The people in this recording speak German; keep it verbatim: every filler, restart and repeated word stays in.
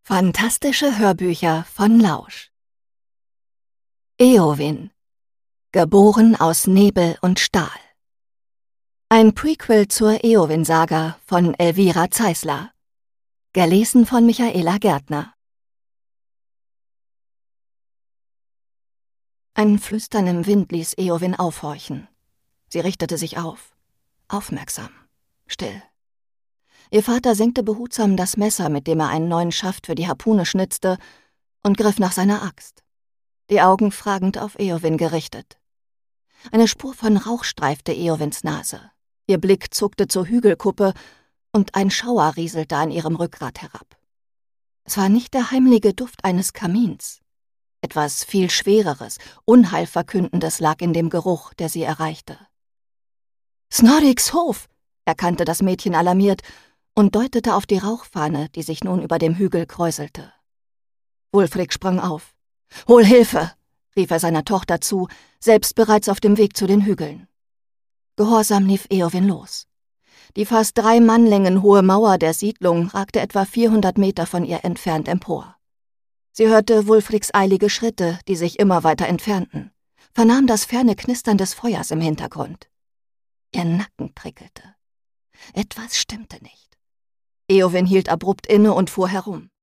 Fantastische Hörbücher von Lausch. Eowyn, geboren aus Nebel und Stahl. Ein Prequel zur Eowyn-Saga von Elvira Zeisler. Gelesen von Michaela Gärtner. Ein Flüstern im Wind ließ Eowyn aufhorchen. Sie richtete sich auf. Aufmerksam. Still. Ihr Vater senkte behutsam das Messer, mit dem er einen neuen Schaft für die Harpune schnitzte, und griff nach seiner Axt. Die Augen fragend auf Eowyn gerichtet. Eine Spur von Rauch streifte Eowyns Nase. Ihr Blick zuckte zur Hügelkuppe, und ein Schauer rieselte an ihrem Rückgrat herab. Es war nicht der heimliche Duft eines Kamins. Etwas viel Schwereres, Unheilverkündendes lag in dem Geruch, der sie erreichte. »Snorriks Hof«, erkannte das Mädchen alarmiert und deutete auf die Rauchfahne, die sich nun über dem Hügel kräuselte. Wulfric sprang auf. »Hol Hilfe«, rief er seiner Tochter zu, selbst bereits auf dem Weg zu den Hügeln. Gehorsam lief Eowyn los. Die fast drei Mannlängen hohe Mauer der Siedlung ragte etwa vierhundert Meter von ihr entfernt empor. Sie hörte Wulfrics eilige Schritte, die sich immer weiter entfernten, vernahm das ferne Knistern des Feuers im Hintergrund. Ihr Nacken prickelte. Etwas stimmte nicht. Eowyn hielt abrupt inne und fuhr herum.